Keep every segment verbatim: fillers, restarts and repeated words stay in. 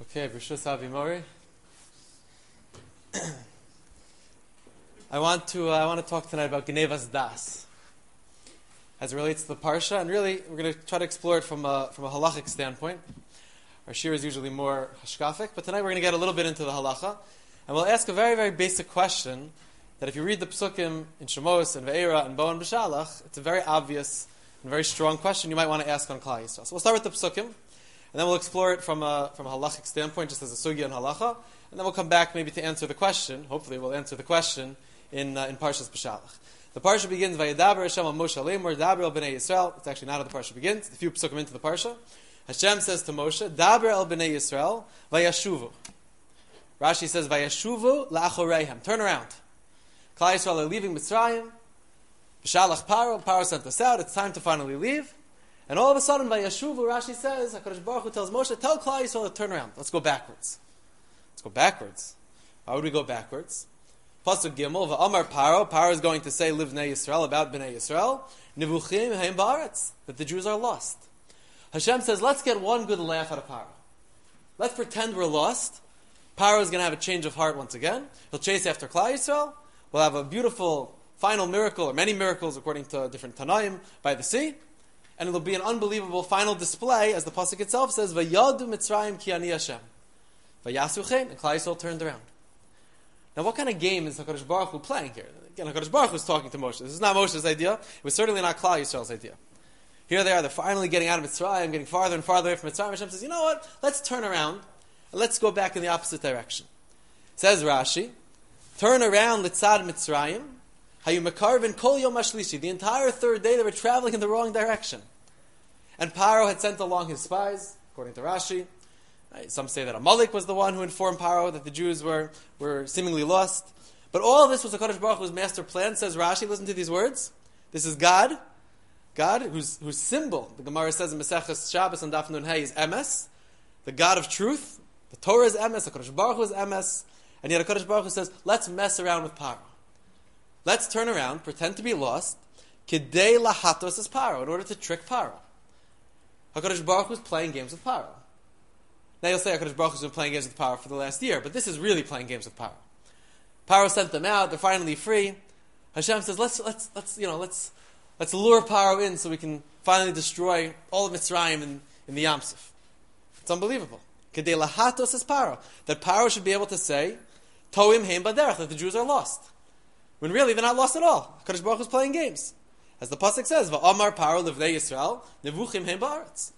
Okay, B'Shus Avimori. I want to uh, I want to talk tonight about Genevas Das, as it relates to the parsha, and really we're going to try to explore it from a from a halachic standpoint. Our shir is usually more hashkafic, but tonight we're going to get a little bit into the halacha, and we'll ask a very very basic question that if you read the psukim in Shemos and Ve'era and Bo and B'Shalach, it's a very obvious and very strong question you might want to ask on Klal Yisrael. So we'll start with the psukim. And then we'll explore it from a from a halachic standpoint, just as a sugya and halacha. And then we'll come back maybe to answer the question. Hopefully we'll answer the question in uh, in Parshas B'Shalach. The parsha begins, Vayedaber Hashem al Moshe Lemor, Daber el Bnei Yisrael. It's actually not how the parsha begins. It's a few psukim into the parsha. Hashem says to Moshe, Daber el Bnei Yisrael, Vayashuvu. Rashi says, Vayashuvu la'achoreihem. Turn around. Klal Yisrael are leaving Mitzrayim. B'Shalach Paro. Paro sent us out. It's time to finally leave. And all of a sudden, by Yeshuvu, Rashi says, HaKadosh Baruch Hu tells Moshe, tell Klal Yisrael to turn around. Let's go backwards. Let's go backwards. Why would we go backwards? Pasuk Gimel, V'amar Paro. Paro is going to say, Liv Bnei Yisrael, about Bnei Yisrael. Nivuchim heim ba'aretz. That the Jews are lost. Hashem says, let's get one good laugh out of Paro. Let's pretend we're lost. Paro is going to have a change of heart once again. He'll chase after Klal Yisrael. We'll have a beautiful final miracle, or many miracles, according to different Tanaim, by the sea. And it'll be an unbelievable final display, as the pasuk itself says, "Vayadu Mitzrayim ki ani Hashem." Vayasu chen, and Klal Yisrael turned around. Now, what kind of game is HaKadosh Baruch Hu playing here? Again, HaKadosh Baruch Hu is talking to Moshe. This is not Moshe's idea. It was certainly not Klal Yisrael's idea. Here they are. They're finally getting out of Mitzrayim, getting farther and farther away from Mitzrayim. Hashem says, "You know what? Let's turn around and let's go back in the opposite direction." Says Rashi, "Turn around, litzad Mitzrayim." The entire third day they were traveling in the wrong direction. And Paro had sent along his spies, according to Rashi. Some say that Amalek was the one who informed Paro that the Jews were, were seemingly lost. But all of this was HaKadosh Baruch Hu's master plan, says Rashi. Listen to these words. This is God. God, whose, whose symbol, the Gemara says in Maseches Shabbos and Daf Nun Hey, is Emes. The God of truth. The Torah is Emes. HaKadosh Baruch Hu is Emes. And yet HaKadosh Baruch Hu says, let's mess around with Paro. Let's turn around, pretend to be lost, kidei lahatos as Paro, in order to trick Paro. HaKadosh Baruch Hu is playing games with Paro. Now you'll say HaKadosh Baruch Hu has been playing games with Paro for the last year, but this is really playing games with Paro. Paro sent them out; they're finally free. Hashem says, "Let's let's let's you know let's let's lure Paro in so we can finally destroy all of Mitzrayim in, in the Yam Suf." It's unbelievable. Kidei lahatos as Paro, that Paro should be able to say, "Toim heim baderech," that the Jews are lost. When really they're not lost at all. HaKadosh Baruch Hu is playing games. As the pasuk says, "Va'amar Paro livnei Yisrael, nevuchim heim ba'aretz."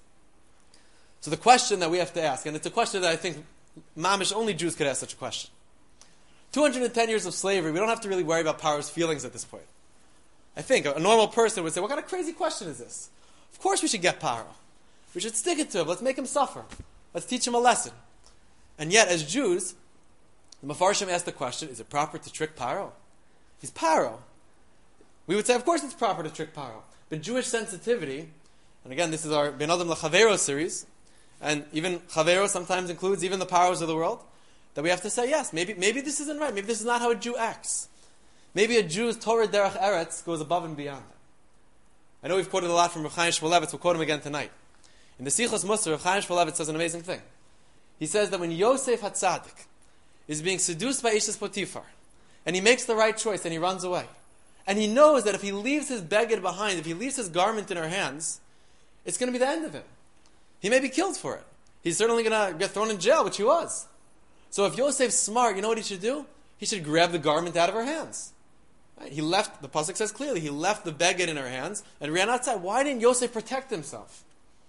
So the question that we have to ask, and it's a question that I think mamish only Jews could ask such a question. two hundred ten years of slavery, we don't have to really worry about Paro's feelings at this point. I think a normal person would say, what kind of crazy question is this? Of course we should get Paro. We should stick it to him. Let's make him suffer. Let's teach him a lesson. And yet, as Jews, the Mefarshim asked the question, is it proper to trick Paro? He's Paro. We would say, of course it's proper to trick Paro. But Jewish sensitivity, and again, this is our Ben Adam LaChavero series, and even Chavero sometimes includes even the Paros of the world, that we have to say, yes, maybe maybe this isn't right. Maybe this is not how a Jew acts. Maybe a Jew's Torah Derech Eretz goes above and beyond. I know we've quoted a lot from Rav Chaim Shmulevitz. We'll quote him again tonight. In the Sichos Musar, Rav Chaim Shmulevitz says an amazing thing. He says that when Yosef HaTzadik is being seduced by Ishas Potiphar, and he makes the right choice and he runs away, and he knows that if he leaves his beged behind, if he leaves his garment in her hands, it's going to be the end of him. He may be killed for it. He's certainly going to get thrown in jail, which he was. So if Yosef's smart, you know what he should do? He should grab the garment out of her hands. Right? He left, the pasuk says clearly, he left the beged in her hands and ran outside. Why didn't Yosef protect himself?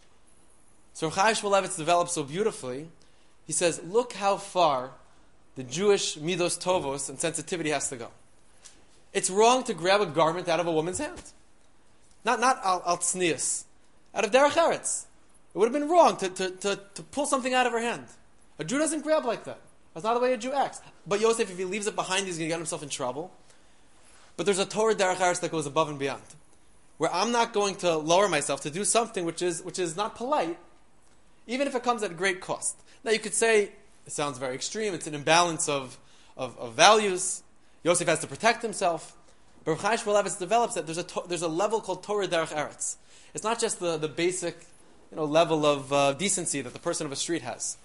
So Chaim Shmulevitz develops so beautifully. He says, look how far the Jewish midos tovos and sensitivity has to go. It's wrong to grab a garment out of a woman's hand. Not not al, al tznius. Out of derech eretz. It would have been wrong to, to, to, to pull something out of her hand. A Jew doesn't grab like that. That's not the way a Jew acts. But Yosef, if he leaves it behind, he's going to get himself in trouble. But there's a Torah derech eretz that goes above and beyond. Where I'm not going to lower myself to do something which is which is not polite, even if it comes at great cost. Now you could say, it sounds very extreme, it's an imbalance of, of, of values. Yosef has to protect himself. But Rav Chaim Shmulevitz develops that there's a, to, there's a level called Torah Derech Eretz. It's not just the, the basic you know, level of uh, decency that the person of a street has.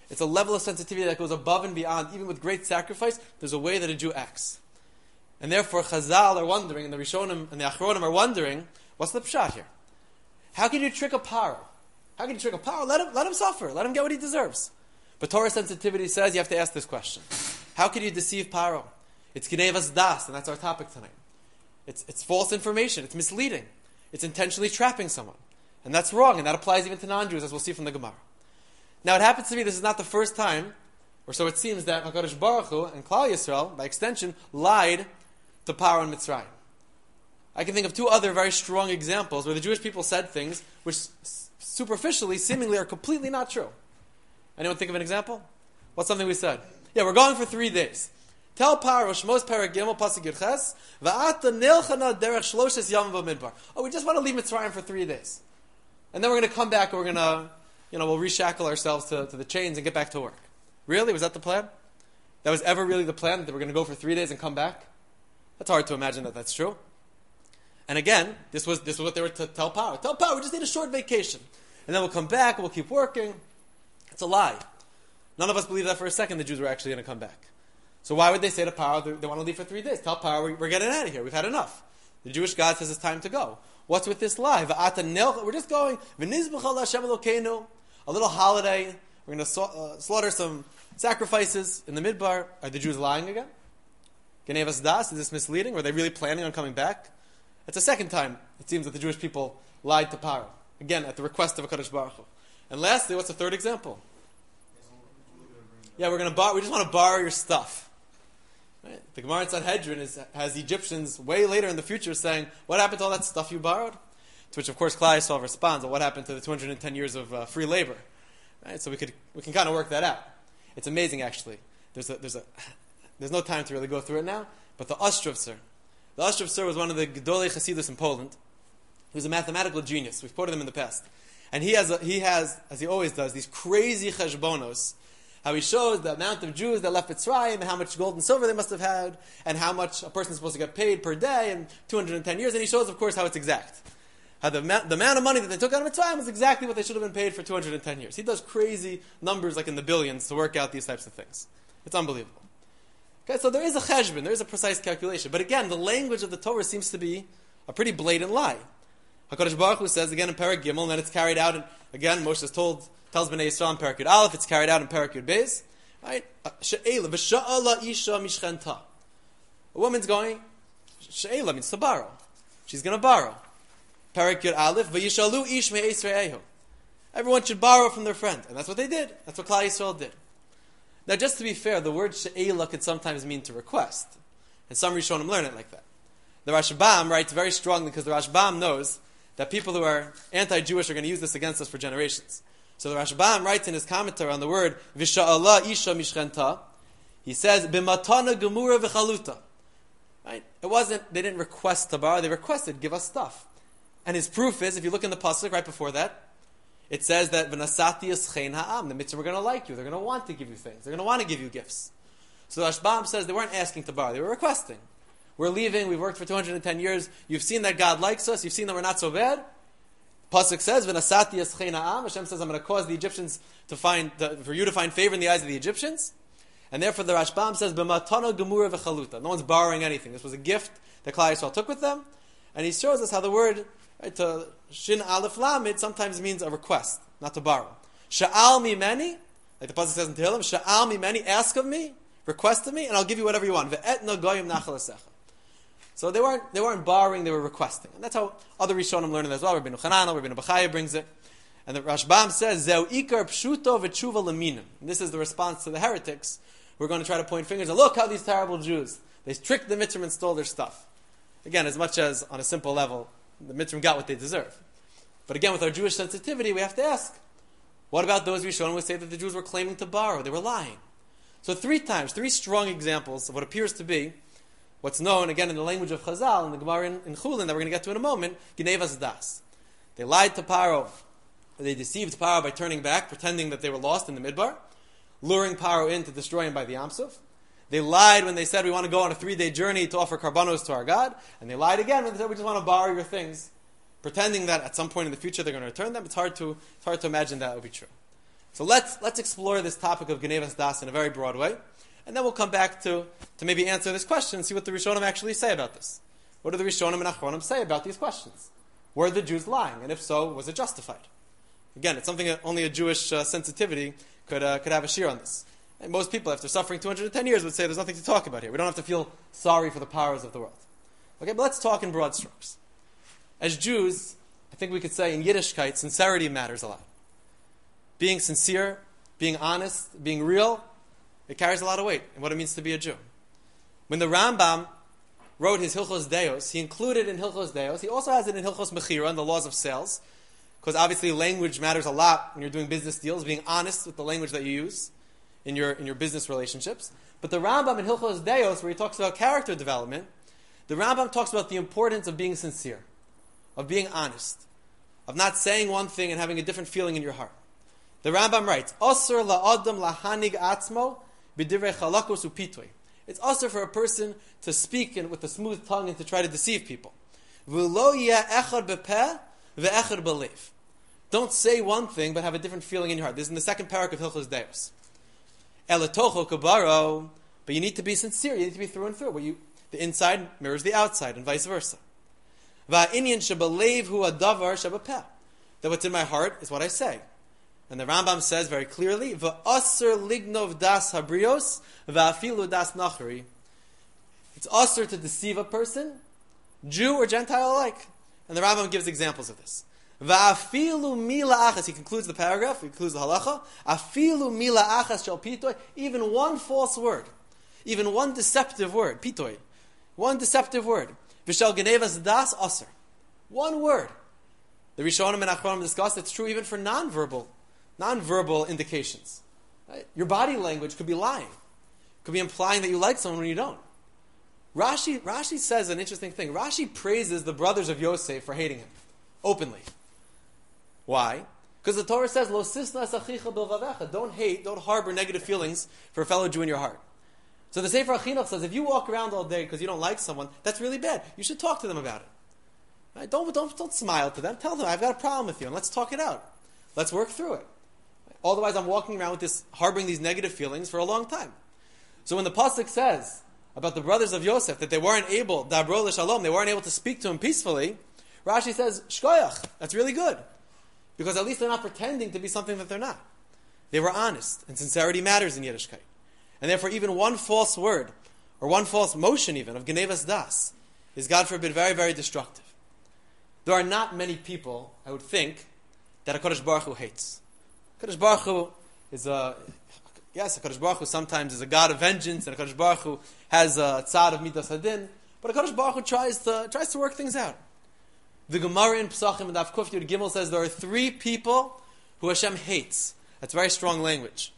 It's a level of sensitivity that goes above and beyond. Even with great sacrifice, there's a way that a Jew acts. And therefore, Chazal are wondering, and the Rishonim and the Achronim are wondering, what's the pshat here? How can you trick a paro? How can you trick a paro? Let him, let him suffer. Let him get what he deserves. But Torah sensitivity says you have to ask this question. How can you deceive paro? It's Gnevas Das, and that's our topic tonight. It's, it's false information. It's misleading. It's intentionally trapping someone. And that's wrong, and that applies even to non-Jews, as we'll see from the Gemara. Now, it happens to be this is not the first time, or so it seems, that HaKadosh Baruch Hu and Klal Yisrael, by extension, lied to Paro and Mitzrayim. I can think of two other very strong examples where the Jewish people said things which superficially, seemingly, are completely not true. Anyone think of an example? What's something we said? Yeah, we're going for three days. Tell Paro, Shmos Perek Gimel Pasuk Yud Ches, Va'ata nilchana derech shloshes yamim b'midbar. Oh, we just want to leave Mitzrayim for three days. And then we're going to come back and we're going to, you know, we'll reshackle ourselves to, to the chains and get back to work. Really? Was that the plan? That was ever really the plan, that we're going to go for three days and come back? That's hard to imagine that that's true. And again, this was this was what they were to tell Paro. Tell Paro, we just need a short vacation. And then we'll come back and we'll keep working. It's a lie. None of us believe that for a second the Jews were actually going to come back. So why would they say to Paro, they, they want to leave for three days? Tell Paro, we're, we're getting out of here. We've had enough. The Jewish God says it's time to go. What's with this lie? We're just going, a little holiday. We're going to sa- uh, slaughter some sacrifices in the Midbar. Are the Jews lying again? Gnevas Das, is this misleading? Were they really planning on coming back? It's the second time, it seems, that the Jewish people lied to Paro. Again, at the request of HaKadosh Baruch Hu. And lastly, what's the third example? Yeah, we're going to bar- we just want to borrow your stuff. Right? The Gemara in Sanhedrin is, has Egyptians way later in the future saying, what happened to all that stuff you borrowed? To which, of course, Klal Yisrael responds, well, what happened to the two hundred ten years of uh, free labor? Right? So we could we can kind of work that out. It's amazing, actually. There's a, there's a, there's no time to really go through it now, but the Ostrovtser. The Ostrovtser was one of the Gedolei Chasidus in Poland. He was a mathematical genius. We've quoted him in the past. And he has, a, he has, as he always does, these crazy cheshbonos. How he shows the amount of Jews that left Mitzrayim, and how much gold and silver they must have had, and how much a person is supposed to get paid per day in two hundred ten years. And he shows, of course, how it's exact. How the, the amount of money that they took out of Mitzrayim was exactly what they should have been paid for two hundred ten years. He does crazy numbers, like in the billions, to work out these types of things. It's unbelievable. Okay, so there is a cheshbon, there is a precise calculation. But again, the language of the Torah seems to be a pretty blatant lie. HaKadosh Baruch Hu says, again in Perek Gimel, and then it's carried out, in, again, Moshe is told, tells Bnei Yisrael in Perek Yud Aleph, it's carried out in Perek Yud Beis. Right? She'ela, v'sha'ala isha mishchenta. A woman's going, she'ela means to borrow. She's going to borrow. Perek Yud Aleph, v'yishalu ish me'es re'ehu. Everyone should borrow from their friend. And that's what they did. That's what Klal Yisrael did. Now, just to be fair, the word she'ela could sometimes mean to request. And some Rishonim learn it like that. The Rashbam writes very strongly, because the Rashbam knows that people who are anti-Jewish are going to use this against us for generations. So the Rashbam writes in his commentary on the word V'sha'ala isha mishchenta, he says b'matana gemura v'chaluta. Right? It wasn't, they didn't request to borrow, they requested, give us stuff. And his proof is, if you look in the pasuk right before that, it says that v'nasati eschein ha'am, the mitzvah are going to like you, they're going to want to give you things, they're going to want to give you gifts. So the Rashbam says they weren't asking to borrow, they were requesting. We're leaving, we've worked for two hundred ten years, you've seen that God likes us, you've seen that we're not so bad. Pasuk says, "V'nasati eschein ha'am." Hashem says, "I'm going to cause the Egyptians to find, to, for you to find favor in the eyes of the Egyptians." And therefore, the Rashbam says, "B'matana gemura v'chaluta." No one's borrowing anything. This was a gift that Klal Yisrael took with them, and he shows us how the word right, to shin aleph lamid sometimes means a request, not to borrow. Sha'al mimeni, like the pasuk says in Tehillim, "Sha'al mimeni," ask of me, request of me, and I'll give you whatever you want. Ve'etna goyim nachal asecha. So they weren't they weren't borrowing, they were requesting. And that's how other Rishonim learn it as well. Rabbeinu Chananel, Rabbeinu Bachaya brings it. And the Rashbam says, Zeu ikar pshuto v'tshuva leminim. This is the response to the heretics. We're going to try to point fingers and look how these terrible Jews, they tricked the Mitzrim and stole their stuff. Again, as much as on a simple level, the Mitzrim got what they deserve. But again, with our Jewish sensitivity, we have to ask, what about those Rishonim who say that the Jews were claiming to borrow? They were lying. So three times, three strong examples of what appears to be what's known, again, in the language of Chazal, in the Gemara in, in Chulin, that we're going to get to in a moment, Gnevas Das. They lied to Paro. They deceived Paro by turning back, pretending that they were lost in the Midbar, luring Paro in to destroy him by the Yam Suf. They lied when they said, we want to go on a three-day journey to offer karbanos to our God. And they lied again when they said, we just want to borrow your things, pretending that at some point in the future they're going to return them. It's hard to, it's hard to imagine that would be true. So let's let's explore this topic of Genevas Das in a very broad way, and then we'll come back to, to maybe answer this question and see what the Rishonim actually say about this. What do the Rishonim and Achronim say about these questions? Were the Jews lying? And if so, was it justified? Again, it's something that only a Jewish uh, sensitivity could uh, could have a shear on this. And most people, after suffering two hundred ten years, would say there's nothing to talk about here. We don't have to feel sorry for the powers of the world. Okay, but let's talk in broad strokes. As Jews, I think we could say in Yiddishkeit, sincerity matters a lot. Being sincere, being honest, being real, it carries a lot of weight in what it means to be a Jew. When the Rambam wrote his Hilchos Deos, he included in Hilchos Deos, he also has it in Hilchos Mechira, in the laws of sales, because obviously language matters a lot when you're doing business deals, being honest with the language that you use in your in your business relationships. But the Rambam in Hilchos Deos, where he talks about character development, the Rambam talks about the importance of being sincere, of being honest, of not saying one thing and having a different feeling in your heart. The Rambam writes, Osir la'adam lahanig atzmo b'divrei chalakos upitoi. It's also for a person to speak in, with a smooth tongue and to try to deceive people. V'lo yeh echad b'peh ve'echad b'lev. Don't say one thing but have a different feeling in your heart. This is in the second parak of Hilchos Deos. Elatocho kabaro, but you need to be sincere. You need to be through and through. What you, the inside mirrors the outside, and vice versa. Va'inyan shebalev hu adavar shebapeh. That what's in my heart is what I say. And the Rambam says very clearly, "V'aser lignov das habrios, va'afilu das nachari." It's aser to deceive a person, Jew or Gentile alike. And the Rambam gives examples of this. Va'afilu mila achas. He concludes the paragraph. He concludes the halacha. Afilu mila achas shel pitoy. Even one false word, even one deceptive word, pitoy, one deceptive word. V'shel genevas das aser. One word. The Rishonim and Achronim discuss it's true even for non-verbal. Non-verbal indications. Right? Your body language could be lying. Could be implying that you like someone when you don't. Rashi, Rashi says an interesting thing. Rashi praises the brothers of Yosef for hating him. Openly. Why? Because the Torah says, Lo sisna sachicha bilvavecha. Don't hate, don't harbor negative feelings for a fellow Jew in your heart. So the Sefer HaChinuch says, if you walk around all day because you don't like someone, that's really bad. You should talk to them about it. Right? Don't, don't, don't smile to them. Tell them, I've got a problem with you, and let's talk it out. Let's work through it. Otherwise, I'm walking around with this, harboring these negative feelings for a long time. So when the pasuk says about the brothers of Yosef that they weren't able, dabro l'shalom, they weren't able to speak to him peacefully, Rashi says, shkoyach, that's really good. Because at least they're not pretending to be something that they're not. They were honest, and sincerity matters in Yiddishkeit. And therefore, even one false word, or one false motion even, of Genevas Das, is, God forbid, very, very destructive. There are not many people, I would think, that HaKadosh Baruch Hu hates. HaKadosh Baruch Hu is a, yes, HaKadosh Baruch Hu sometimes is a God of vengeance, and HaKadosh Baruch Hu has a tzad of midas hadin, but HaKadosh Baruch Hu tries to, tries to work things out. The Gemara in Pesachim and Daf Kuf Yud Gimel says there are three people who Hashem hates. That's very strong language.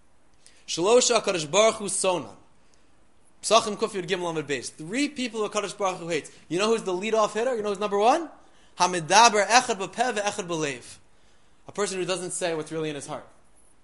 Shalosha HaKadosh Baruch Hu sonan. Pesachim Kuf Yud Gimel Amud Beis. Three people who HaKadosh Baruch Hu hates. You know who's the lead-off hitter? You know who's number one? Hamidaber echad b'peh ve'echad b'leiv. A person who doesn't say what's really in his heart.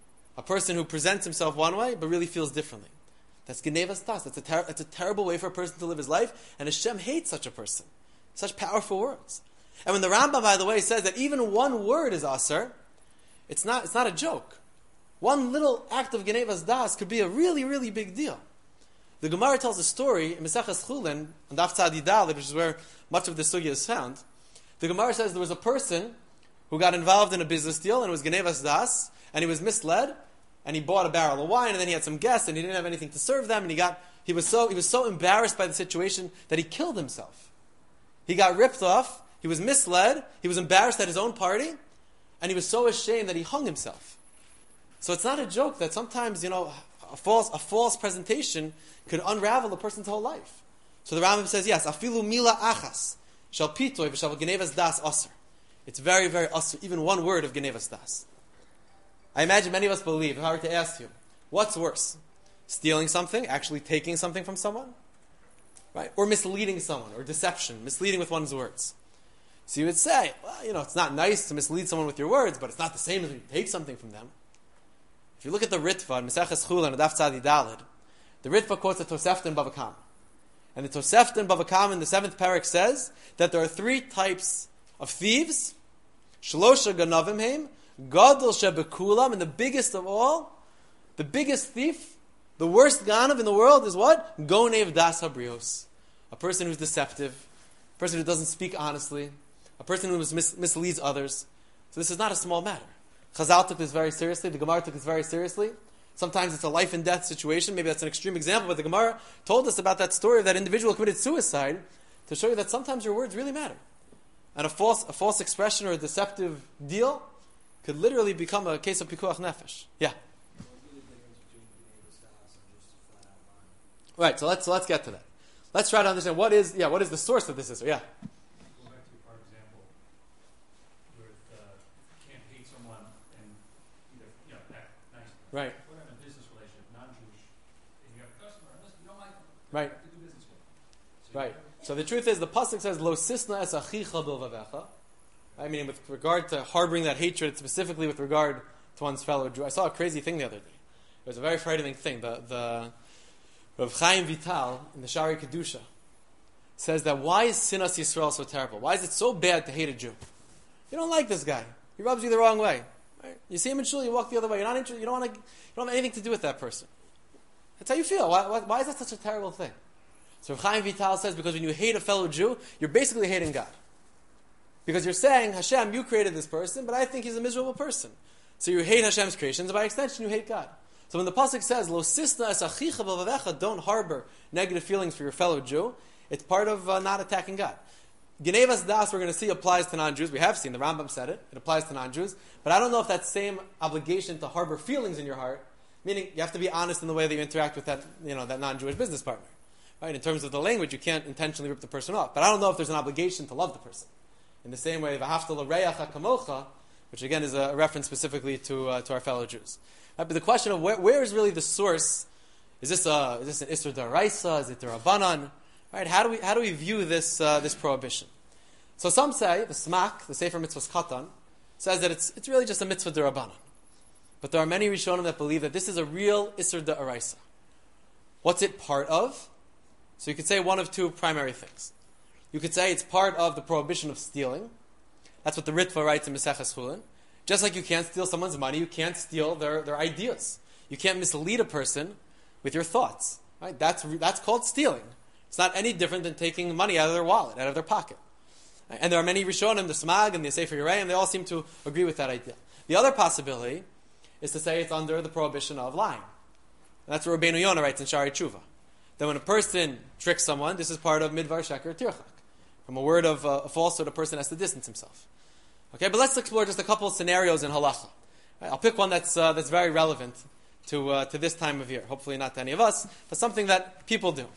A person who presents himself one way, but really feels differently. That's Genevas Das. That's a, ter- that's a terrible way for a person to live his life, and Hashem hates such a person. Such powerful words. And when the Rambam, by the way, says that even one word is aser, it's not, it's not a joke. One little act of Genevas Das could be a really, really big deal. The Gemara tells a story in Maseches Chulin, on Daf Tzadi Daled, which is where much of the sugya is found. The Gemara says there was a person who got involved in a business deal, and it was Genevas Das, and he was misled, and he bought a barrel of wine, and then he had some guests, and he didn't have anything to serve them, and he got he was so he was so embarrassed by the situation that he killed himself. He got ripped off, he was misled, he was embarrassed at his own party, and he was so ashamed that he hung himself. So it's not a joke that sometimes, you know, a false a false presentation could unravel a person's whole life. So the Rambam says, yes, afilu mila achas shall pitoy v'shal Genevas Das aser. It's very, very aser, even one word of Genevas Das. I imagine many of us believe, if I were to ask you, what's worse? Stealing something, actually taking something from someone? Right? Or misleading someone, or deception, misleading with one's words. So you would say, well, you know, it's not nice to mislead someone with your words, but it's not the same as when you take something from them. If you look at the Ritva, in Maseches Chulin, Daf Tzadi Daled, the Ritva quotes the Tosefta in Bava Kama. And the Tosefta in Bava Kama in the seventh parak says that there are three types of thieves. Shlosha ganavim heim, Gadol shebekulam, and the biggest of all, the biggest thief, the worst ganav in the world is what? Gonev das habrios. A person who's deceptive, a person who doesn't speak honestly, a person who mis- misleads others. So this is not a small matter. Chazal took this very seriously. The Gemara took this very seriously. Sometimes it's a life and death situation. Maybe that's an extreme example, but the Gemara told us about that story of that individual who committed suicide to show you that sometimes your words really matter. And a false, a false expression or a deceptive deal could literally become a case of pikuach nefesh. Yeah. Right. So let's so let's get to that. Let's try to understand what is yeah what is the source of this issue. Yeah. Go back to your part example, where uh, you can't hate someone and either you know act nice. Right. We're in a business relationship, non-Jewish, and you have a customer, and listen, you don't like them. Right. You have to do business with them. So Right. So the truth is, the pasuk says, "Lo sisna es achicha bilvavecha." I mean, with regard to harboring that hatred, specifically with regard to one's fellow Jew. I saw a crazy thing the other day. It was a very frightening thing. The the Rav Chaim Vital in the Shari Kedusha says that why is Sinas Yisrael so terrible? Why is it so bad to hate a Jew? You don't like this guy. He rubs you the wrong way. Right? You see him in shul, you walk the other way. You're not interested. You don't want to. You don't have anything to do with that person. That's how you feel. Why, why, why is that such a terrible thing? So Rav Chaim Vital says because when you hate a fellow Jew, you're basically hating God. Because you're saying, Hashem, you created this person, but I think he's a miserable person. So you hate Hashem's creations, and by extension, you hate God. So when the pasuk says, "Lo sisna es achicha b'vavecha," don't harbor negative feelings for your fellow Jew, it's part of uh, not attacking God. Genevas das, we're going to see, applies to non-Jews. We have seen, the Rambam said it, it applies to non-Jews. But I don't know if that same obligation to harbor feelings in your heart, meaning you have to be honest in the way that you interact with that, you know, that non-Jewish business partner. Right? In terms of the language, you can't intentionally rip the person off. But I don't know if there's an obligation to love the person. In the same way, v'hafta l'reach hakamocha, which again is a reference specifically to uh, to our fellow Jews. Right? But the question of where, where is really the source? Is this a, is this an Isser Daraisa? Is it Darabanan? Right? How do we how do we view this uh, this prohibition? So some say the Smak, the Sefer Mitzvos Katan, says that it's it's really just a mitzvah Darabanan. But there are many Rishonim that believe that this is a real Isser Daraisa. What's it part of? So you could say one of two primary things. You could say it's part of the prohibition of stealing. That's what the Ritva writes in Maseches Chulin. Just like you can't steal someone's money, you can't steal their, their ideas. You can't mislead a person with your thoughts. Right? That's, that's called stealing. It's not any different than taking money out of their wallet, out of their pocket. Right? And there are many Rishonim, the Smag and the Sefer Yereim, they all seem to agree with that idea. The other possibility is to say it's under the prohibition of lying. And that's what Rabbeinu Yonah writes in Shari Tshuva. That when a person tricks someone, this is part of Midvar Sheker Tirchak. From a word of uh, a falsehood, a person has to distance himself. Okay, but let's explore just a couple of scenarios in halacha. Right, I'll pick one that's uh, that's very relevant to uh, to this time of year. Hopefully not to any of us, but something that people do.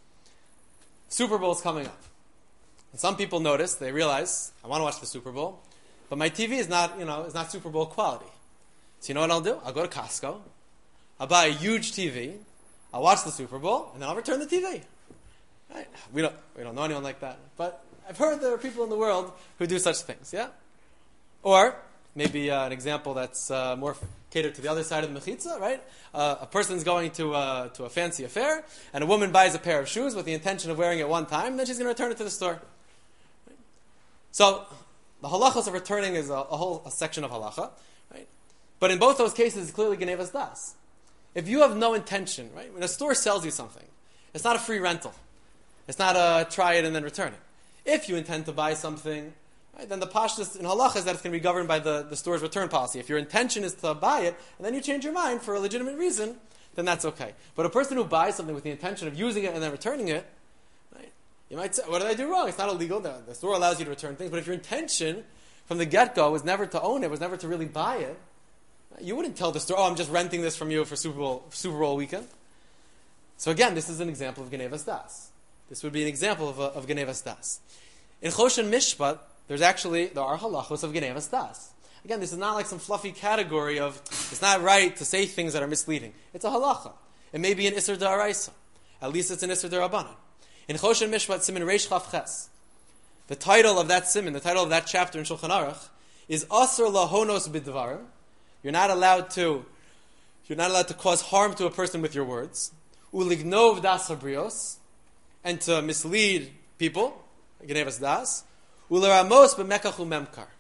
Super Bowl is coming up, and some people notice, they realize, I want to watch the Super Bowl, but my T V is not, you know, is not Super Bowl quality. So you know what I'll do? I'll go to Costco, I'll buy a huge T V, I'll watch the Super Bowl, and then I'll return the T V. Right? We don't we don't know anyone like that, but I've heard there are people in the world who do such things. Yeah. Or, maybe uh, an example that's uh, more catered to the other side of the mechitza, right? Uh, a person's going to, uh, to a fancy affair, and a woman buys a pair of shoes with the intention of wearing it one time, and then she's going to return it to the store. Right? So, the halachos of returning is a, a whole a section of halacha, right? But in both those cases, it's clearly genevas das. If you have no intention, right? When a store sells you something, it's not a free rental. It's not a try it and then return it. If you intend to buy something, right, then the pashtus in halacha is that it's going to be governed by the, the store's return policy. If your intention is to buy it, and then you change your mind for a legitimate reason, then that's okay. But a person who buys something with the intention of using it and then returning it, right, you might say, what did I do wrong? It's not illegal. The, the store allows you to return things. But if your intention from the get-go was never to own it, was never to really buy it, right, you wouldn't tell the store, oh, I'm just renting this from you for Super Bowl, Super Bowl weekend. So again, this is an example of genevas das. This would be an example of, a, of genevas das. In Choshen Mishpat, there's actually, there are halachos of genevas das. Again, this is not like some fluffy category of, it's not right to say things that are misleading. It's a halacha. It may be an Isser Da'araisa. At least it's an Isser Da'rabanan. In Choshen Mishpat, Siman Reish Chaf Ches, the title of that siman, the title of that chapter in Shulchan Aruch, is Asr Lahonos Bidvarim. You're not allowed to, you're not allowed to cause harm to a person with your words. Ulignov das habrios, and to mislead people, genevas das. Uleramos b'mekach u'memkar,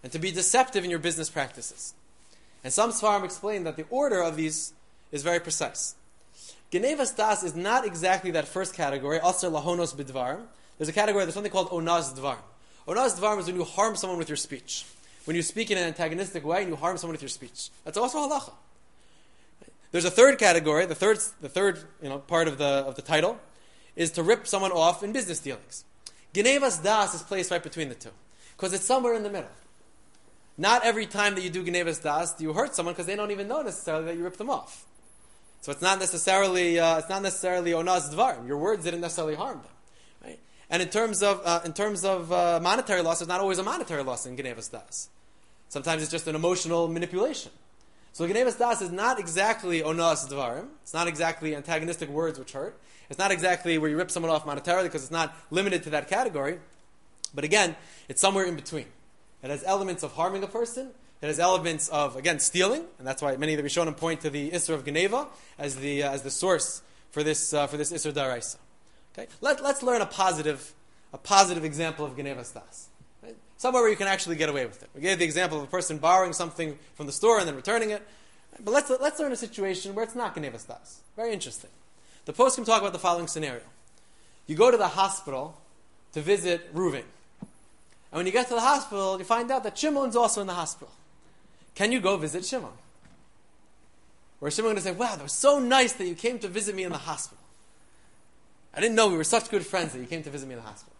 and to be deceptive in your business practices. And some Sfarim explain that the order of these is very precise. Genevas das is not exactly that first category, Aser lahonos bidvar. There's a category, there's something called onaz dvar. Onaz dvar is when you harm someone with your speech. When you speak in an antagonistic way and you harm someone with your speech. That's also halacha. There's a third category, the third, the third you know, part of the, of the title, is to rip someone off in business dealings. Genevas das is placed right between the two. Because it's somewhere in the middle. Not every time that you do Genevas das do you hurt someone because they don't even know necessarily that you ripped them off. So it's not necessarily uh, it's not necessarily onaz dvar. Your words didn't necessarily harm them, right? And in terms of uh, in terms of uh, monetary loss, there's not always a monetary loss in Genevas das. Sometimes it's just an emotional manipulation. So Genevas das is not exactly onaz dvarim. It's not exactly antagonistic words which hurt. It's not exactly where you rip someone off monetarily because it's not limited to that category. But again, it's somewhere in between. It has elements of harming a person. It has elements of, again, stealing, and that's why many of the Rishonim point to the Isser of Geneva as the uh, as the source for this uh, for this Isser Daraisa. Okay, Let, let's learn a positive a positive example of Genevas das. Right? Somewhere where you can actually get away with it. We gave the example of a person borrowing something from the store and then returning it. But let's let's learn a situation where it's not Genevas das. Very interesting. The poskim talk about the following scenario: you go to the hospital to visit Reuven. And when you get to the hospital, you find out that Shimon's also in the hospital. Can you go visit Shimon? Or is Shimon going to say, wow, that was so nice that you came to visit me in the hospital. I didn't know we were such good friends that you came to visit me in the hospital.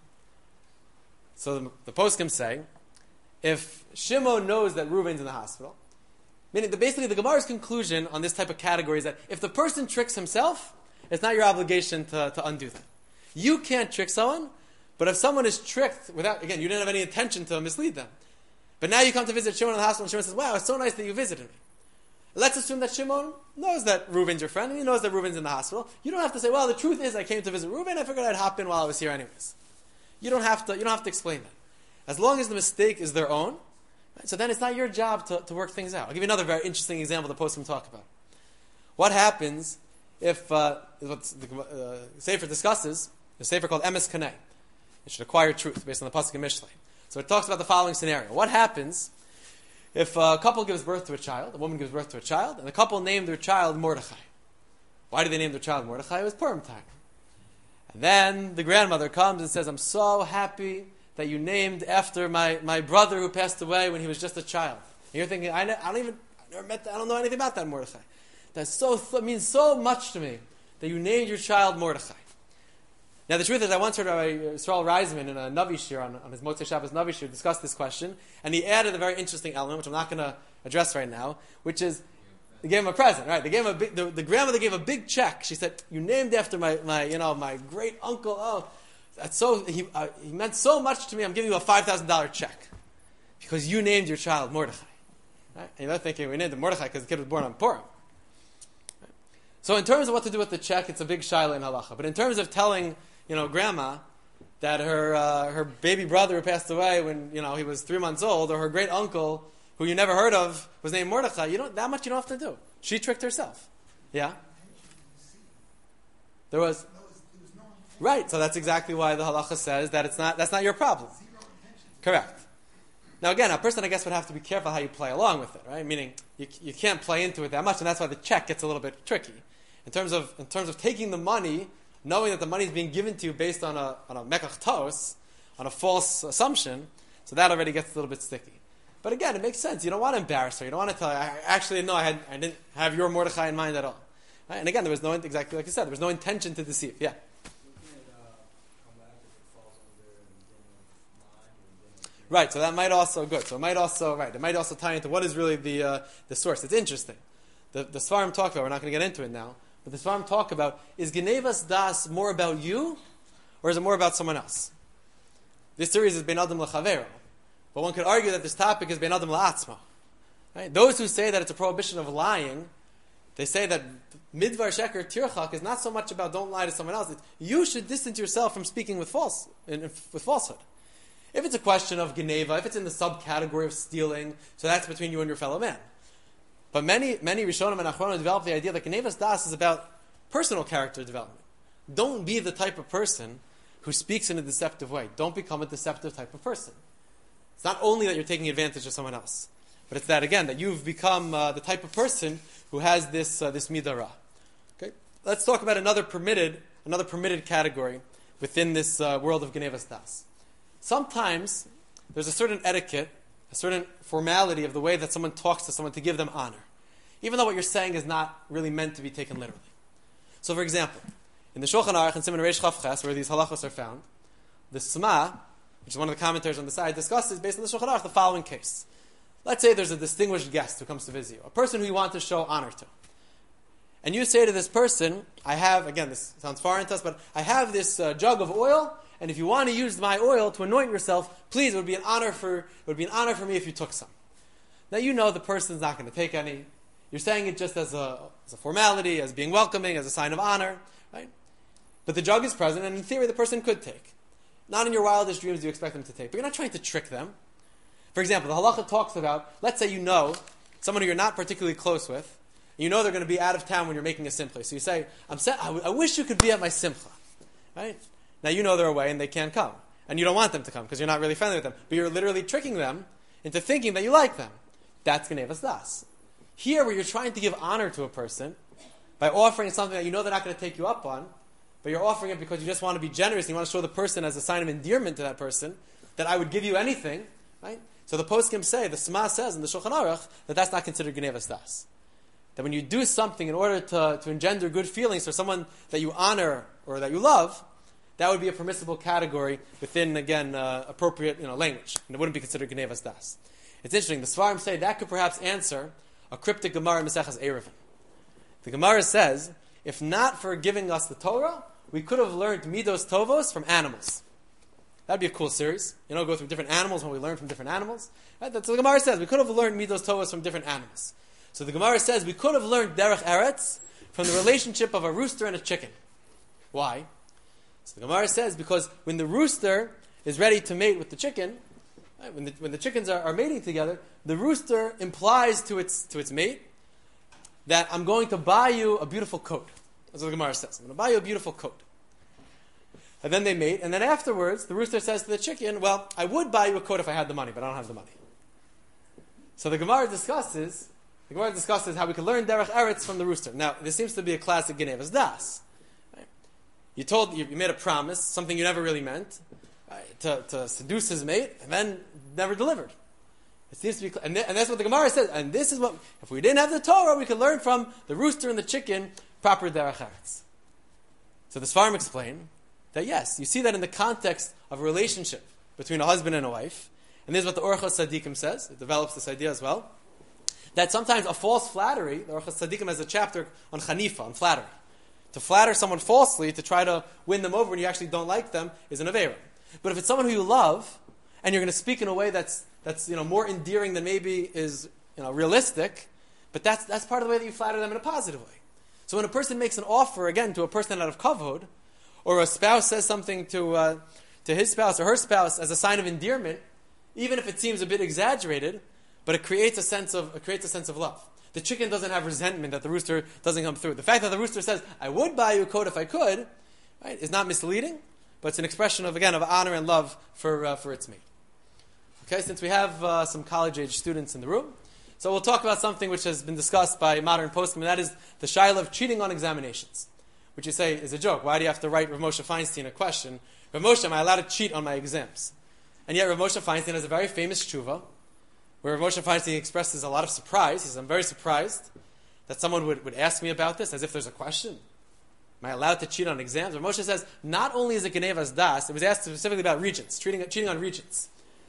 So the, the poskim say, if Shimon knows that Reuven's in the hospital, meaning that basically the Gemara's conclusion on this type of category is that if the person tricks himself, it's not your obligation to, to undo that. You can't trick someone, but if someone is tricked without, again, you didn't have any intention to mislead them. But now you come to visit Shimon in the hospital and Shimon says, wow, it's so nice that you visited me. Let's assume that Shimon knows that Reuven's your friend and he knows that Reuven's in the hospital. You don't have to say, well, the truth is I came to visit Reuven, I figured I'd hop in while I was here anyways. You don't have to, you don't have to explain that. As long as the mistake is their own, right, so then it's not your job to, to work things out. I'll give you another very interesting example the poskim talk about. What happens if, uh, what the uh, Sefer discusses, the Sefer called Emes Kanei. It should acquire truth based on the Pasuk in Mishlei. So it talks about the following scenario. What happens if a couple gives birth to a child, a woman gives birth to a child, and the couple named their child Mordechai? Why did they name their child Mordechai? It was Purim time. And then the grandmother comes and says, I'm so happy that you named after my, my brother who passed away when he was just a child. And you're thinking, I, ne- I don't even, I never met that, I don't know anything about that Mordechai. That so th- means so much to me that you named your child Mordechai. Now the truth is, I once heard Rabbi Yisrael Reisman in a Navi Shir, on, on his Motzei Shabbos Navi Shir, discuss this question, and he added a very interesting element, which I'm not going to address right now, which is, they gave him a present, right? They gave him a big, the, the grandmother gave a big check. She said, you named after my, my you know, my great uncle, oh, that's so, he, uh, he meant so much to me, I'm giving you a five thousand dollars check, because you named your child Mordechai. Right? And you're not thinking, we named him Mordechai because the kid was born on Purim. Right? So in terms of what to do with the check, it's a big shaila in halacha. But in terms of telling, you know, grandma that her uh, her baby brother who passed away when, you know, he was three months old, or her great uncle who you never heard of was named Mordechai, you don't, that much you don't have to do. She tricked herself. Yeah? There was... Right, so that's exactly why the halacha says that it's not, that's not your problem. Correct. Now again, a person, I guess, would have to be careful how you play along with it, right? Meaning, you, you can't play into it that much, and that's why the check gets a little bit tricky. In terms of, in terms of taking the money, knowing that the money is being given to you based on a, on a mekach tos, on a false assumption, so that already gets a little bit sticky. But again, it makes sense. You don't want to embarrass her. You don't want to tell her, I, actually, no, I, had, I didn't have your Mordechai in mind at all. Right? And again, there was no, exactly like you said, there was no intention to deceive. Yeah? Right, so that might also good. So it might also right. It might also tie into what is really the uh, the source. It's interesting. The the Svarim talk about. We're not going to get into it now. But the Svarim talk about, is Genevas das more about you, or is it more about someone else? This series is Ben Adam L'Chavero, but one could argue that this topic is Ben Adam L'Atzma. Right? Those who say that it's a prohibition of lying, they say that midvar sheker tirchak is not so much about don't lie to someone else. It's, you should distance yourself from speaking with false in, with falsehood. If it's a question of Geneva, if it's in the subcategory of stealing, so that's between you and your fellow man. But many, many Rishonim and Achronim developed the idea that Genevas das is about personal character development. Don't be the type of person who speaks in a deceptive way. Don't become a deceptive type of person. It's not only that you're taking advantage of someone else, but it's that, again, that you've become uh, the type of person who has this uh, this midah ra. Okay? Let's talk about another permitted another permitted category within this uh, world of Genevas Das. Sometimes there's a certain etiquette, a certain formality of the way that someone talks to someone to give them honor, even though what you're saying is not really meant to be taken literally. So, for example, in the Shulchan Aruch and Siman Reish Chaf Ches, where these halachos are found, the Sma, which is one of the commentators on the side, discusses, based on the Shulchan Aruch, the following case. Let's say there's a distinguished guest who comes to visit you, a person who you want to show honor to. And you say to this person, I have, again, this sounds foreign to us, but I have this uh, jug of oil, and if you want to use my oil to anoint yourself, please, it would be an honor for it would be an honor for me if you took some. Now you know the person's not going to take any. You're saying it just as a, as a formality, as being welcoming, as a sign of honor, right? But the jug is present, and in theory the person could take. Not in your wildest dreams do you expect them to take, but you're not trying to trick them. For example, the halacha talks about, let's say you know someone who you're not particularly close with, and you know they're going to be out of town when you're making a simcha. So you say, I'm set, I, w- I wish you could be at my simcha. Right? Now you know they're away and they can't come. And you don't want them to come because you're not really friendly with them. But you're literally tricking them into thinking that you like them. That's Genevas Das. Here, where you're trying to give honor to a person by offering something that you know they're not going to take you up on, but you're offering it because you just want to be generous and you want to show the person as a sign of endearment to that person, that I would give you anything, right? So the poskim say, the Sma says in the Shulchan Aruch, that that's not considered Genevas Das. That when you do something in order to, to engender good feelings for someone that you honor or that you love, that would be a permissible category within, again, uh, appropriate you know, language. And it wouldn't be considered Genevas Das. It's interesting, the Svarim say that could perhaps answer a cryptic Gemara in Maseches Eruvin. The Gemara says, if not for giving us the Torah, we could have learned Midos Tovos from animals. That'd be a cool series. You know, go through different animals when we learn from different animals. Right? That's what the Gemara says. We could have learned Midos Tovos from different animals. So the Gemara says we could have learned Derech Eretz from the relationship of a rooster and a chicken. Why? So the Gemara says because when the rooster is ready to mate with the chicken, right, when the when the chickens are, are mating together, the rooster implies to its to its mate that I'm going to buy you a beautiful coat. That's what the Gemara says. I'm going to buy you a beautiful coat. And then they mate, and then afterwards, the rooster says to the chicken, well, I would buy you a coat if I had the money, but I don't have the money. So the Gemara discusses, the Gemara discusses how we can learn Derech Eretz from the rooster. Now, this seems to be a classic Genevas Das. Right? You told, you, you made a promise, something you never really meant, right, to, to seduce his mate, and then never delivered. It seems to be, and, th- and that's what the Gemara says. And this is what, if we didn't have the Torah, we could learn from the rooster and the chicken proper Derech Eretz. So the Sfarim explain that yes, you see that in the context of a relationship between a husband and a wife, and this is what the Orchos Tzadikim says, it develops this idea as well, that sometimes a false flattery, the Orchos Tzadikim has a chapter on Chanifa, on flattery. To flatter someone falsely, to try to win them over when you actually don't like them, is an Aveira. But if it's someone who you love, and you're going to speak in a way that's, that's you know, more endearing than maybe is you know, realistic, but that's, that's part of the way that you flatter them in a positive way. So when a person makes an offer, again, to a person out of kavod, or a spouse says something to uh, to his spouse or her spouse as a sign of endearment, even if it seems a bit exaggerated, but it creates a sense of it creates a sense of love. The chicken doesn't have resentment that the rooster doesn't come through. The fact that the rooster says, "I would buy you a coat if I could," right, is not misleading, but it's an expression of again of honor and love for uh, for its mate. Okay, since we have uh, some college-age students in the room, so we'll talk about something which has been discussed by modern poskim, and that is the shaila of cheating on examinations. Which you say is a joke. Why do you have to write Rav Moshe Feinstein a question? Rav Moshe, am I allowed to cheat on my exams? And yet Rav Moshe Feinstein has a very famous tshuva, where Rav Moshe Feinstein expresses a lot of surprise. He says, I'm very surprised that someone would, would ask me about this as if there's a question. Am I allowed to cheat on exams? Rav Moshe says, not only is it Genevas Das, it was asked specifically about regents, cheating, cheating on regents.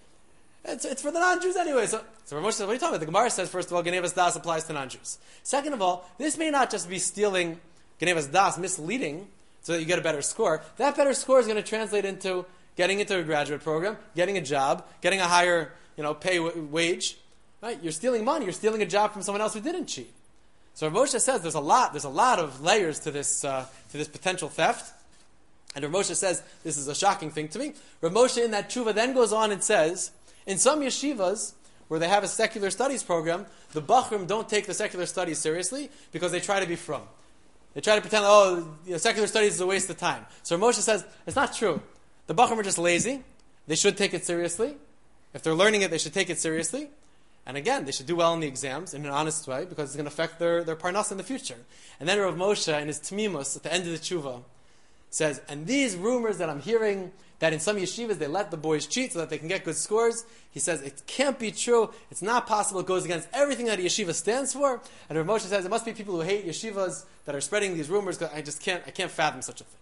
It's, it's for the non-Jews anyway. So, so Rav Moshe says, what are you talking about? The Gemara says, first of all, Genevas Das applies to non-Jews. Second of all, this may not just be stealing Genevas Das, misleading, so that you get a better score. That better score is going to translate into getting into a graduate program, getting a job, getting a higher, you know, pay w- wage. Right? You're stealing money. You're stealing a job from someone else who didn't cheat. So Rav Moshe says there's a lot. There's a lot of layers to this uh, to this potential theft. And Rav Moshe says this is a shocking thing to me. Rav Moshe in that tshuva then goes on and says in some yeshivas where they have a secular studies program, the bachrim don't take the secular studies seriously because they try to be frum. They try to pretend, oh, you know, secular studies is a waste of time. So Moshe says, it's not true. The Bachrim are just lazy. They should take it seriously. If they're learning it, they should take it seriously. And again, they should do well in the exams in an honest way because it's going to affect their, their parnas in the future. And then Rav Moshe, in his Tmimus, at the end of the tshuva, says, and these rumors that I'm hearing, that in some yeshivas they let the boys cheat so that they can get good scores, he says, it can't be true. It's not possible. It goes against everything that a yeshiva stands for. And Rav Moshe says, it must be people who hate yeshivas that are spreading these rumors. I just can't, I can't fathom such a thing.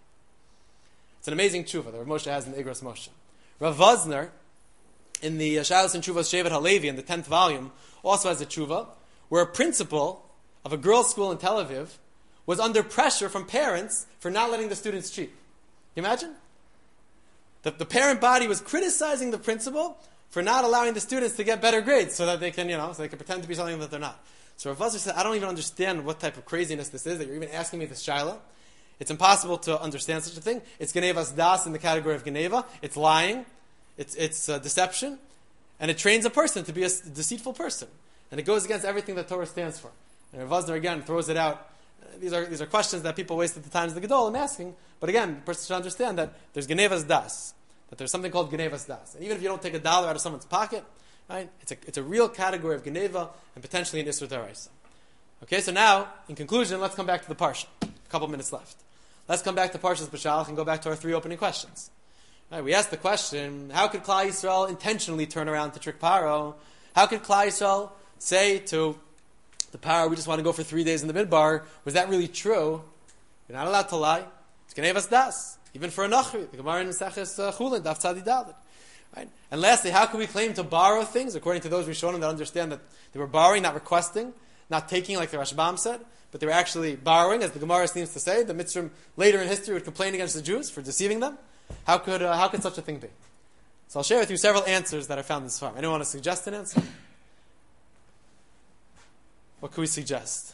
It's an amazing tshuva that Rav Moshe has in the Igros Moshe. Rav Vosner, in the Shalos and Tshuvas Shevet Halevi, in the tenth volume, also has a tshuva, where a principal of a girls' school in Tel Aviv was under pressure from parents for not letting the students cheat. Can you imagine? The, the parent body was criticizing the principal for not allowing the students to get better grades so that they can, you know, so they can pretend to be something that they're not. So Rav Vosner said, I don't even understand what type of craziness this is, that you're even asking me this shaila. It's impossible to understand such a thing. It's Genevas Das in the category of Geneva. It's lying. It's, it's uh, deception. And it trains a person to be a s- deceitful person. And it goes against everything that Torah stands for. And Rav Vosner, again, throws it out. Uh, these are these are questions that people wasted the times of the Gedol in asking. But again, the person should understand that there's Genevas Das. That there's something called Genevas Das. And even if you don't take a dollar out of someone's pocket, right, it's a, it's a real category of Geneva and potentially an Isur D'Oraisa. Okay, so now, in conclusion, let's come back to the Parsha. A couple minutes left. Let's come back to Parshas Beshalach and go back to our three opening questions. Right, we asked the question, how could Klal Yisrael intentionally turn around to trick Paro? How could Klal Yisrael say to the Paro, we just want to go for three days in the Midbar? Was that really true? You're not allowed to lie. It's Genevas Das. Even for a Nachri. The Gemara in Maseches Chulin, Daf Tzadi Dalet. Right? And lastly, how can we claim to borrow things, according to those Rishonim that understand that they were borrowing, not requesting, not taking like the Rashbam said, but they were actually borrowing, as the Gemara seems to say. The Mitzrim later in history would complain against the Jews for deceiving them. How could uh, how could such a thing be? So I'll share with you several answers that I found in this farm. Anyone want to suggest an answer? What could we suggest?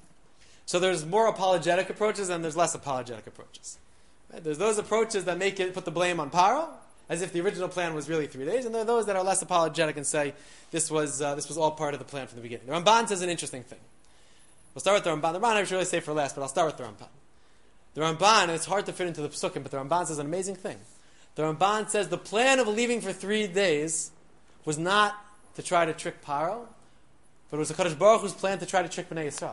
So there's more apologetic approaches and there's less apologetic approaches. Right? There's those approaches that make it put the blame on Paro, as if the original plan was really three days, and there are those that are less apologetic and say this was uh, this was all part of the plan from the beginning. The Ramban says an interesting thing. We'll start with the Ramban. The Ramban I should really say for last, but I'll start with the Ramban. The Ramban, and it's hard to fit into the Psukim, but the Ramban says an amazing thing. The Ramban says the plan of leaving for three days was not to try to trick Paro, but it was the Kadosh Baruch Hu's plan to try to trick Bnei Yisrael.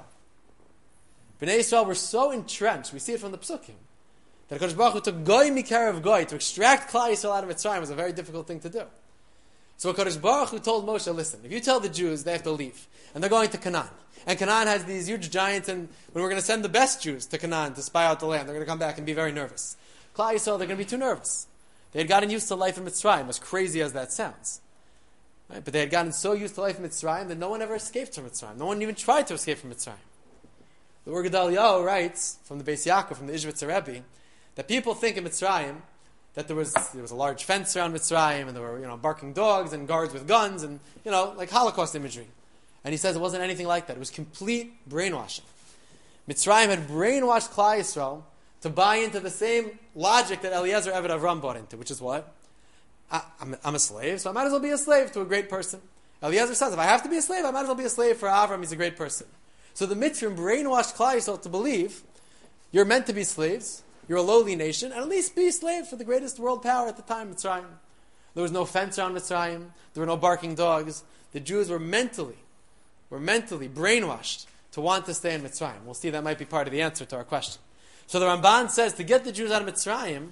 Bnei Yisrael were so entrenched, we see it from the Psukim, that Kadosh Baruch Hu took Goy Mikarav Goy, to extract Klal Yisrael out of Mitzrayim was a very difficult thing to do. So Kadosh Baruch Hu told Moshe, listen, if you tell the Jews they have to leave, and they're going to Canaan, and Canaan has these huge giants, and when we're going to send the best Jews to Canaan to spy out the land, they're going to come back and be very nervous. Klal Yisrael, they're going to be too nervous. They had gotten used to life in Mitzrayim, as crazy as that sounds. Right? But they had gotten so used to life in Mitzrayim that no one ever escaped from Mitzrayim. No one even tried to escape from Mitzrayim. The Ur Gedaliyahu writes, from the Beis Yaakov, from the Ishvitzer Rebbe, that people think in Mitzrayim that there was there was a large fence around Mitzrayim, and there were, you know, barking dogs and guards with guns, and, you know, like Holocaust imagery. And he says it wasn't anything like that. It was complete brainwashing. Mitzrayim had brainwashed Klal Yisrael to buy into the same logic that Eliezer Eved Avram bought into, which is what? I, I'm, I'm a slave, so I might as well be a slave to a great person. Eliezer says, if I have to be a slave, I might as well be a slave for Avram, he's a great person. So the Mitzrayim brainwashed Klal Yisrael to believe you're meant to be slaves, you're a lowly nation, and at least be slaves for the greatest world power at the time, Mitzrayim. There was no fence around Mitzrayim, there were no barking dogs. The Jews were mentally We're mentally brainwashed to want to stay in Mitzrayim. We'll see that might be part of the answer to our question. So the Ramban says to get the Jews out of Mitzrayim,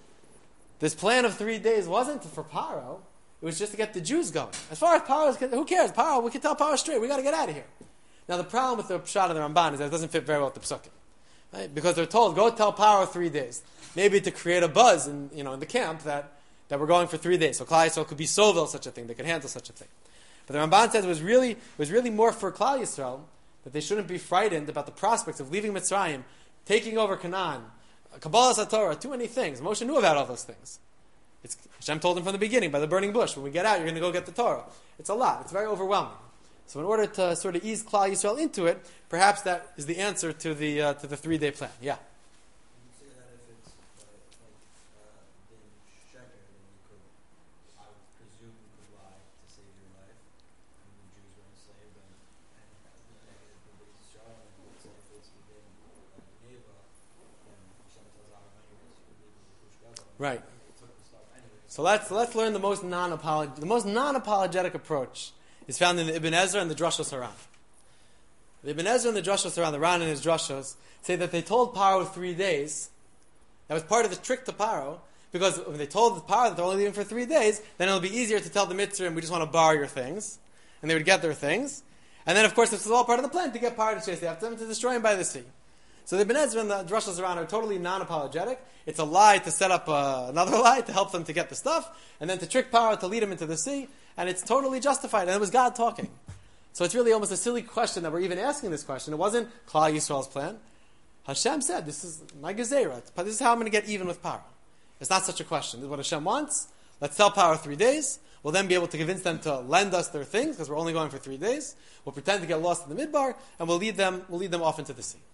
this plan of three days wasn't for Paro. It was just to get the Jews going. As far as Paro is, who cares? Paro, we can tell Paro straight. We got to get out of here. Now the problem with the pshat of the Ramban is that it doesn't fit very well with the Psukim, right? Because they're told go tell Paro three days, maybe to create a buzz in you know in the camp that, that we're going for three days. So Klal Yisrael could be sovel such a thing. They could handle such a thing. But the Ramban says it was really it was really more for Klal Yisrael that they shouldn't be frightened about the prospects of leaving Mitzrayim, taking over Canaan, Kabbalah Satorah, too many things. Moshe knew about all those things. It's, Hashem told him from the beginning, by the burning bush, when we get out, you're going to go get the Torah. It's a lot. It's very overwhelming. So in order to sort of ease Klal Yisrael into it, perhaps that is the answer to the uh, to the three-day plan. Yeah? You say that if it's uh, like uh, been sheker, then you could, I would presume you could lie to save your life. And the Jews were enslaved, and, and negative the Beit Yisrael, and let's say if it's within uh, Geneva, then Hashem tells Aaron anyways, you would leave the Kush Gadol. Right. So let's let's learn the most non the most non-apologetic approach is found in the Ibn Ezra and the Drashos Haran. The Ibn Ezra and the Drashos Haran, the Ran and his Drashos, say that they told Paro three days. That was part of the trick to Paro, because when they told the Paro that they're only leaving for three days, then it'll be easier to tell the Mitzrayim, we just want to borrow your things, and they would get their things. And then, of course, this was all part of the plan to get Paro to chase after them, to destroy him by the sea. So the Ibn Ezra and the Drashos Haran are totally non-apologetic. It's a lie to set up uh, another lie to help them to get the stuff, and then to trick Paro to lead him into the sea, and it's totally justified. And it was God talking. So it's really almost a silly question that we're even asking this question. It wasn't Klal Yisrael's plan. Hashem said, this is my gezerah. This is how I'm going to get even with Paro. It's not such a question. This is what Hashem wants. Let's tell Paro three days. We'll then be able to convince them to lend us their things, because we're only going for three days. We'll pretend to get lost in the midbar, and we'll lead them, we'll lead them off into the sea.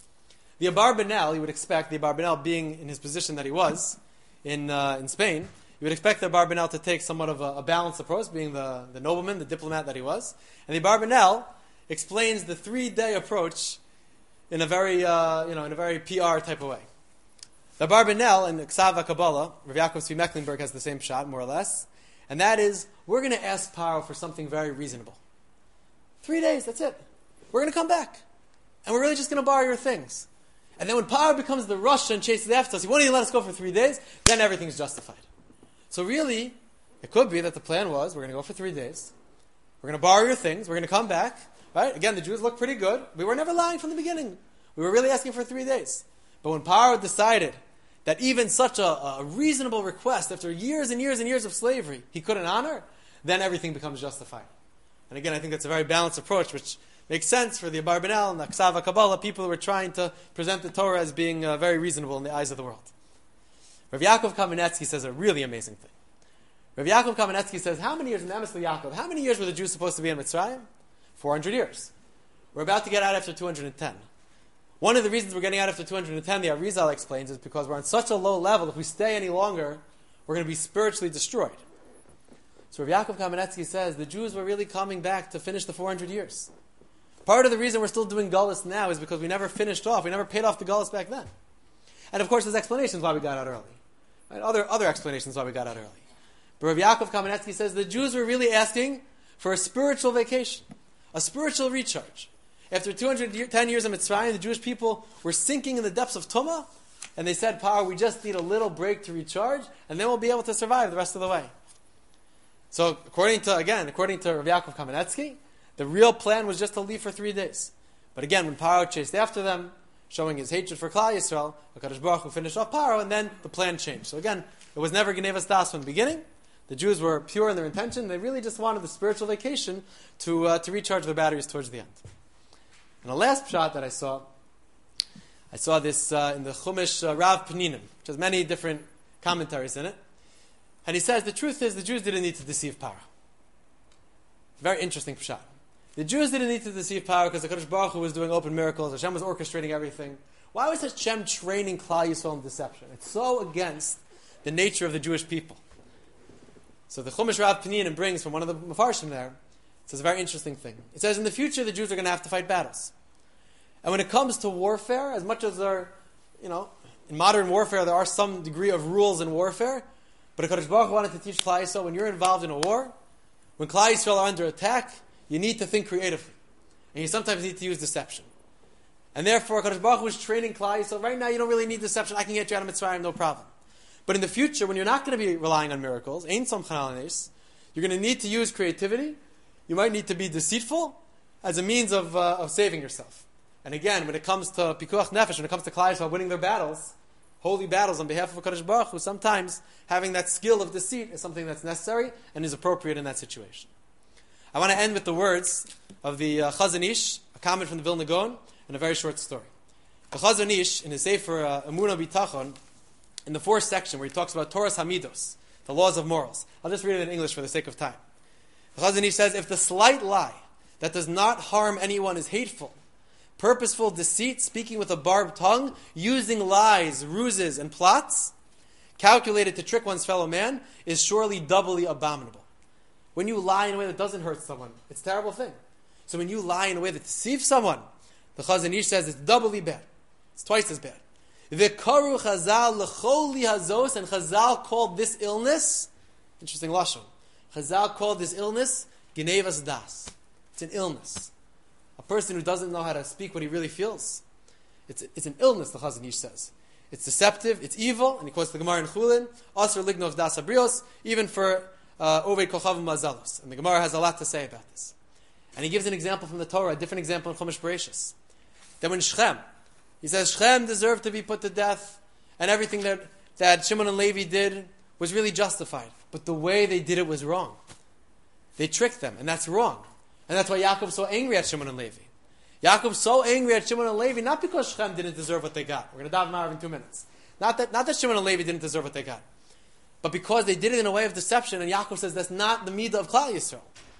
The Abarbanel, you would expect, the Abarbanel being in his position that he was in uh, in Spain, you would expect the Abarbanel to take somewhat of a, a balanced approach, being the, the nobleman, the diplomat that he was. And the Abarbanel explains the three-day approach in a very, uh, you know, in a very P R type of way. The Abarbanel in Ksav Kabbalah, Rav Yaakov Tzvi Mecklenburg has the same shot, more or less, and that is, we're going to ask Paro for something very reasonable. Three days, that's it. We're going to come back, and we're really just going to borrow your things. And then when Paro becomes the Russia and chases after us, he won't even let us go for three days, then everything's justified. So really, it could be that the plan was, we're going to go for three days, we're going to borrow your things, we're going to come back, right? Again, the Jews look pretty good. We were never lying from the beginning. We were really asking for three days. But when Paro decided that even such a, a reasonable request, after years and years and years of slavery, he couldn't honor, then everything becomes justified. And again, I think that's a very balanced approach, which makes sense for the Abarbanel and the Ksav Kabbalah, people who were trying to present the Torah as being uh, very reasonable in the eyes of the world. Rav Yaakov Kamenetsky says a really amazing thing. Rav Yaakov Kamenetsky says, how many years in Emes Yaakov, how many years were the Jews supposed to be in Mitzrayim? four hundred years. We're about to get out after two hundred ten. One of the reasons we're getting out after two hundred ten, the Arizal explains, is because we're on such a low level, if we stay any longer, we're going to be spiritually destroyed. So Rav Yaakov Kamenetsky says, the Jews were really coming back to finish the four hundred years. Part of the reason we're still doing Gullus now is because we never finished off. We never paid off the Gullus back then. And of course, there's explanations why we got out early. Right? Other, other explanations why we got out early. But Rav Yaakov Kamenetsky says the Jews were really asking for a spiritual vacation, a spiritual recharge. After two hundred ten years of Mitzrayim, the Jewish people were sinking in the depths of Tumah, and they said, Paro, we just need a little break to recharge, and then we'll be able to survive the rest of the way. So, according to, again, according to Rav Yaakov Kamenetsky, the real plan was just to leave for three days. But again, when Paro chased after them, showing his hatred for Klal Yisrael, HaKadosh Baruch Hu finished off Paro, and then the plan changed. So again, it was never Genevas Das from the beginning. The Jews were pure in their intention. They really just wanted the spiritual vacation to uh, to recharge their batteries towards the end. And the last shot that I saw, I saw this uh, in the Chumash uh, Rav Peninim, which has many different commentaries in it. And he says, the truth is, the Jews didn't need to deceive Paro. Very interesting shot. The Jews didn't need to deceive Paro because the Kadosh Baruch Hu was doing open miracles. Hashem was orchestrating everything. Why was Hashem training Klal Yisrael in deception? It's so against the nature of the Jewish people. So the Chumash Rav Peninim brings from one of the Mefarshim there, it says a very interesting thing. It says in the future the Jews are going to have to fight battles. And when it comes to warfare, as much as there, you know, in modern warfare there are some degree of rules in warfare, but HaKadosh Baruch Hu wanted to teach Klal Yisrael when you're involved in a war, when Klal Yisrael are under attack, you need to think creatively. And you sometimes need to use deception. And therefore, HaKadosh Baruch Hu is training Klal Yisrael. Right now, you don't really need deception. I can get you out of Mitzrayim, no problem. But in the future, when you're not going to be relying on miracles, Ein Somchan Al Nes, you're going to need to use creativity. You might need to be deceitful as a means of, uh, of saving yourself. And again, when it comes to Pikuach Nefesh, when it comes to Klal Yisrael winning their battles, holy battles on behalf of HaKadosh Baruch Hu, sometimes having that skill of deceit is something that's necessary and is appropriate in that situation. I want to end with the words of the uh, Chazon Ish, a comment from the Vilna Gaon, and a very short story. The Chazon Ish, in his Sefer uh, Emunah Bitachon, in the fourth section where he talks about Toras Hamidos, the laws of morals. I'll just read it in English for the sake of time. The Chazon Ish says, if the slight lie that does not harm anyone is hateful, purposeful deceit, speaking with a barbed tongue, using lies, ruses, and plots, calculated to trick one's fellow man, is surely doubly abominable. When you lie in a way that doesn't hurt someone, it's a terrible thing. So when you lie in a way that deceives someone, the Chazon Ish says it's doubly bad. It's twice as bad. V'karu Chazal l'chol li hazos, and Chazal called this illness Interesting lashon. Chazal called this illness Genevas Das. It's an illness. A person who doesn't know how to speak what he really feels. It's, it's an illness, the Chazon Ish says. It's deceptive, it's evil, and he quotes the Gemara in Chulin, Asr Lignov Das Abrios, even for Oved Kochav Mazalos. And the Gemara has a lot to say about this. And he gives an example from the Torah, a different example in Chumash Bereshis. That when Shechem, he says Shechem deserved to be put to death, and everything that, that Shimon and Levi did was really justified. But the way they did it was wrong. They tricked them, and that's wrong. And that's why Yaakov's so angry at Shimon and Levi. Yaakov's so angry at Shimon and Levi, not because Shechem didn't deserve what they got. We're going to daven Ma'ariv in two minutes. Not that, not that Shimon and Levi didn't deserve what they got. But because they did it in a way of deception, and Yaakov says that's not the midah of Klal Yisrael.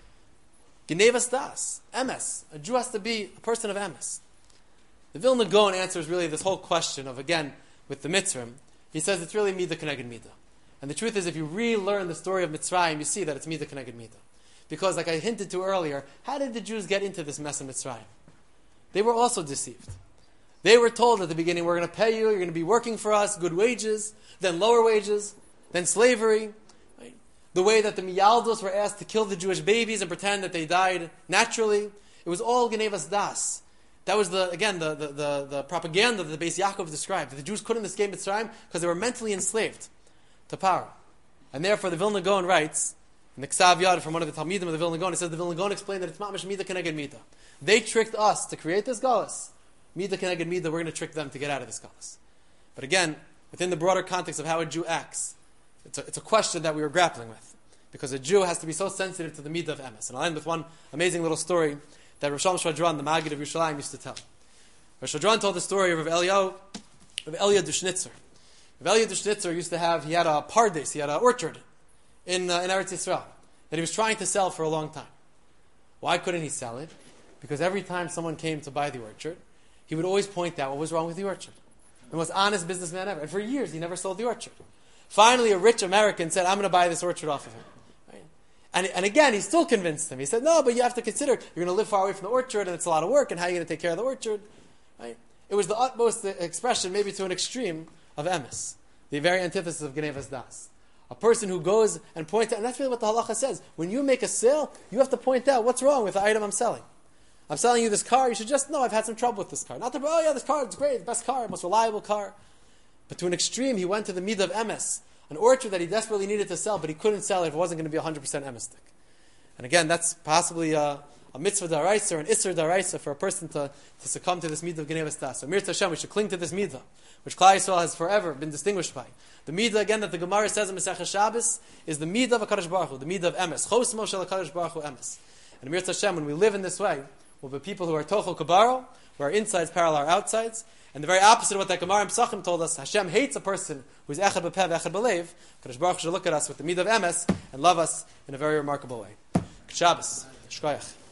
Genevas Das, emes. A Jew has to be a person of emes. The Vilna Gaon answers really this whole question of, again, with the Mitzrim. He says it's really midah keneged midah. And the truth is, if you relearn the story of Mitzrayim, you see that it's midah keneged midah. Because, like I hinted to earlier, how did the Jews get into this mess in Mitzrayim? They were also deceived. They were told at the beginning, we're going to pay you, you're going to be working for us, good wages, then lower wages, then slavery. Right? The way that the Miyaldos were asked to kill the Jewish babies and pretend that they died naturally. It was all Genevas Das. That was, the again, the, the, the, the propaganda that the Beis Yaakov described. That the Jews couldn't escape Mitzrayim because they were mentally enslaved to power. And therefore the Vilna Gaon writes, in the Ksav Yad from one of the Talmidim of the Vilna Gaon, it says the Vilna Gaon explained that it's mamash midah keneged midah. They tricked us to create this galus. Midah keneged midah, we're going to trick them to get out of this galus. But again, within the broader context of how a Jew acts, it's a, it's a question that we were grappling with. Because a Jew has to be so sensitive to the midah of emes. And I'll end with one amazing little story that Rosh Shvadron, the Maggid of Yerushalayim, used to tell. Rosh Shvadron told the story of Rav Eliyahu, Rav Eliyahu Dushnitzer. Rav Eliyahu Dushnitzer used to have, he had a pardes, he had an orchard in, uh, in Eretz Yisrael that he was trying to sell for a long time. Why couldn't he sell it? Because every time someone came to buy the orchard, he would always point out what was wrong with the orchard. The most honest businessman ever. And for years, he never sold the orchard. Finally, a rich American said, I'm going to buy this orchard off of him. Right? And, and again, he still convinced him. He said, no, but you have to consider, you're going to live far away from the orchard, and it's a lot of work, and how are you going to take care of the orchard? Right? It was the utmost expression, maybe to an extreme, of emes. The very antithesis of Genevas Das. A person who goes and points out, and that's really what the halacha says. When you make a sale, you have to point out what's wrong with the item I'm selling. I'm selling you this car, you should just know I've had some trouble with this car. Not to, oh yeah, this car is great, the best car, most reliable car. But to an extreme, he went to the midah of emes, an orchard that he desperately needed to sell, but he couldn't sell it if it wasn't going to be one hundred percent emestic. And again, that's possibly a, a mitzvah daraisa, or an isser daraisa for a person to, to succumb to this midah of Genevas Das. So Mirz Hashem, we should cling to this midah, which Klal Yisrael has forever been distinguished by. The midah, again, that the Gemara says in Masechah Shabbos, is the midah of HaKadosh Baruch Hu, the midah of emes. Chos Moshe HaKadosh Baruch Hu emes. And Mirz Hashem, when we live in this way, we'll be people who are tochel kabaro, where our insides parallel our outsides. And the very opposite of what that Gemara in Pesachim told us, Hashem hates a person who is echad b'peh v'echad b'leiv. HaKadosh Baruch Hu should look at us with the midah of emes and love us in a very remarkable way. Shabbos. Shkoyach.